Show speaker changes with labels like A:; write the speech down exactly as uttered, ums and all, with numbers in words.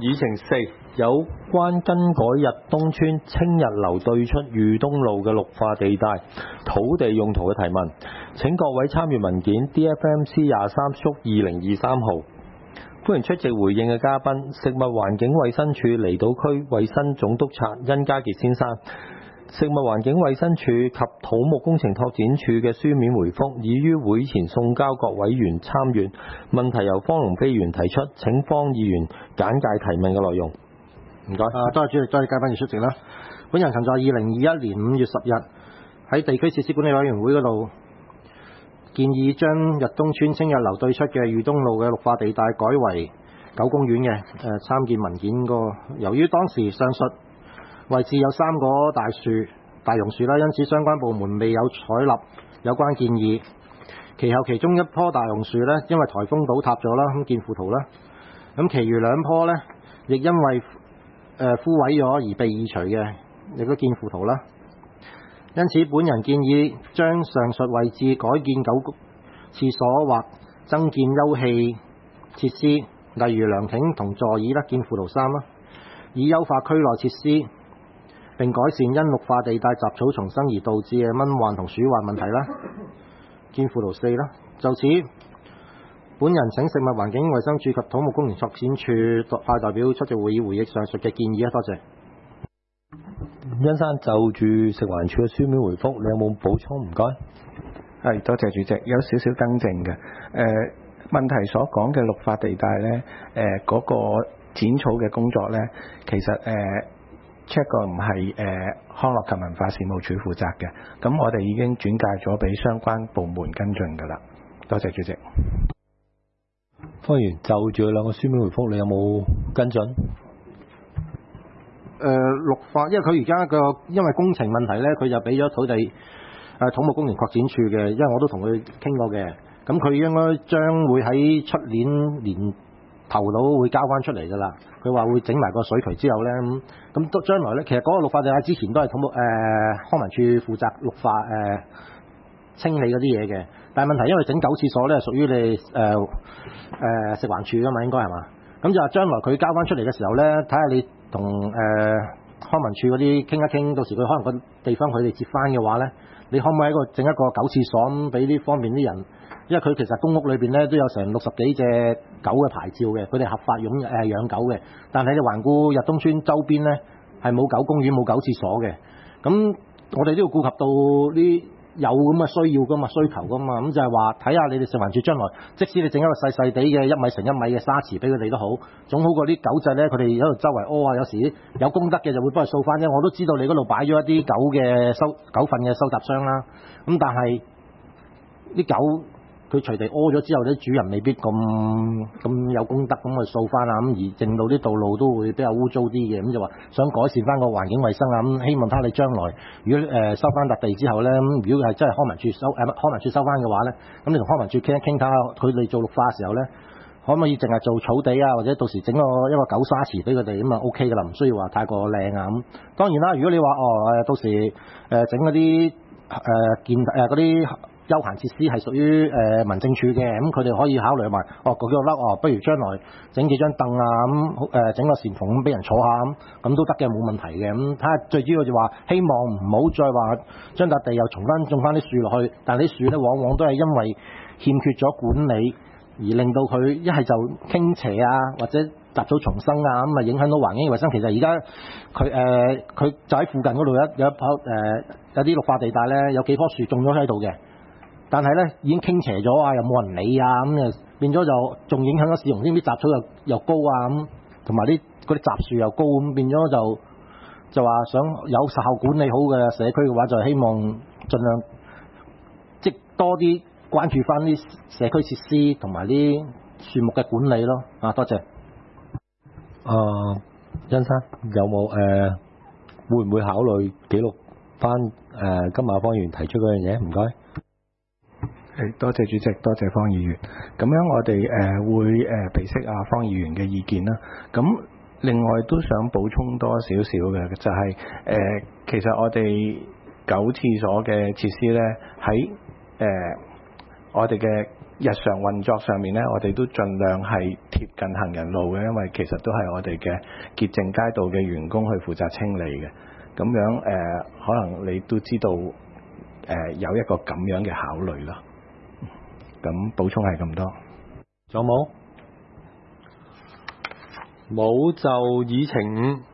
A: 議程四，有關更改日東村青日樓對出裕東路嘅綠化地帶土地用途嘅提問。請各位參閱文件 D F M C 廿三縮二零二三號。歡迎出席回應嘅嘉賓，食物環境衛生署離島區衛生總督察殷家傑先生。食物環境衛生署及土木工程拓展署嘅書面回覆已於會前送交各委員參閱。問題由方龍飛議員提出，請方議員簡介提問嘅內容。唔該。
B: 啊，多謝主席，多謝嘉賓而出席啦。本人曾在二零二一年五月十日喺地區設施管理委員會嗰度建議將日東村青日樓對出嘅裕東路嘅綠化地帶改為狗公園嘅。誒、呃，參見文件個，由於當時上述位置有三棵大樹、大榕樹啦，因此相關部門未有採納有關建議。其後其中一棵大榕樹呢，因為颱風倒塌咗啦，咁見附圖啦。咁其餘兩棵呢，亦因為誒、呃、枯萎咗而被移除嘅，亦都見附圖啦。因此本人建議將上述位置改建狗廁所或增建休憩設施，例如涼亭同座椅啦，見附圖三啦，以優化區內設施，並改善因綠化地帶雜草叢生而導致嘅蚊患同鼠患問題啦，見附圖四啦。就此，本人請食物環境衛生署及土木工程拓展署派代表出席會議回應上述嘅建議啊，多謝。
A: 殷生就住食環署嘅書面回覆，你有冇補充？唔該。
C: 係，多謝主席，有少少更正嘅。誒、呃、問題所講嘅綠化地帶咧，誒、呃、嗰、那個剪草嘅工作咧，其實誒。呃 check 過唔係誒康樂及文化事務署負責嘅，咁我哋已經轉介咗俾相關部門跟進㗎啦。多謝主席。
A: 方議員就住兩個書面回覆，你有冇跟進？誒、
B: 呃、綠化，因為佢而家個因為工程問題咧，佢就俾咗土地誒、呃、土木工程擴展處嘅，因為我都同佢傾過嘅，咁佢應該將會喺出年年頭到會交翻出嚟㗎啦。佢話會整埋個水渠之後咧，咁咁都將來咧，其實嗰個綠化地帶之前都係土木誒、呃、康文署負責綠化誒、呃、清理嗰啲嘢嘅，但係問題因為整狗廁所咧屬於你誒誒、呃呃、食環署㗎嘛，應該係嘛？咁就話將來佢交翻出嚟嘅時候咧，睇下你同誒、呃、康文署嗰啲傾一傾，到時佢可能個地方佢哋接翻嘅話咧，你可唔可以一個整一個狗廁所咁俾呢方面啲人？因為佢其實公屋裏邊咧都有成六十幾隻狗嘅牌照嘅，佢哋合法擁誒養狗嘅。但係你環顧日東村周邊咧係冇狗公園冇狗廁所嘅。咁我哋都要顧及到啲有咁嘅需要噶嘛，需求噶嘛。咁就係話睇下你哋食環署將來，即使你整一個細細地嘅一米乘一米嘅沙池俾佢哋都好，總好過啲狗仔咧佢哋喺度周圍屙啊。有時有功德嘅就會幫佢掃翻啫。我都知道你嗰度擺咗一啲狗嘅收狗糞嘅收集箱啦。咁但係啲狗佢隨地屙咗之後，啲主人未必咁咁有功德咁去掃翻啊，咁而整到啲道路都會比較污糟啲嘅，咁就話想改善翻個環境衞生啊，咁希望睇下你將來如果誒、呃、收翻笪地之後咧，咁如果係真係康文署收誒、呃、康文署收翻嘅話咧，咁你同康文署傾一傾睇下，佢哋做綠化嘅時候咧，可唔可以淨係做草地啊，或者到時整個一個狗沙池俾佢哋咁啊 OK 噶啦，唔需要話太過靚啊咁。當然啦，如果你話哦誒到時誒整嗰啲誒建誒嗰啲。呃休閒設施係屬於誒、呃、民政處嘅，咁佢哋可以考慮埋，哦嗰幾個粒哦，不如將來整幾張凳啊，咁誒整個簾篷咁俾人坐下咁，咁都得嘅，冇問題嘅。咁睇下最主要就話，希望唔好再話將笪地又重翻種翻啲樹落去，但係啲樹咧往往都係因為欠缺咗管理，而令到佢一係就傾斜啊，或者雜草叢生啊，咁啊影響到環境衞生。其實而家佢誒佢就喺附近嗰度有一有一棵誒、呃、有啲綠化地帶咧，有幾棵樹種咗喺度嘅。但係咧已經傾斜咗啊，又冇人理啊，咁誒變咗就仲影響咗市容添，啲雜草又又高啊，咁同埋啲嗰啲雜樹又高，咁變咗就就話想有效管理好嘅社區嘅話，就希望盡量即多啲關注翻啲社區設施同埋啲樹木嘅管理咯。啊，多謝。
A: 啊、呃，殷生有冇誒、呃、會唔會考慮記錄翻誒今日方議員提出嗰樣嘢？唔該。
C: 多謝主席，多謝方議員。咁樣我哋誒、呃、會誒備悉阿方議員嘅意見啦。咁另外都想補充多少少嘅，就係、是、誒、呃、其實我哋狗廁所嘅設施咧，喺誒、呃、我哋嘅日常運作上面咧，我哋都盡量係貼近行人路嘅，因為其實都係我哋嘅潔淨街道嘅員工去負責清理嘅。咁樣誒、呃，可能你都知道誒、呃、有一個咁樣嘅考慮啦。咁補充係咁多。
A: 仲有冇？冇就議程五。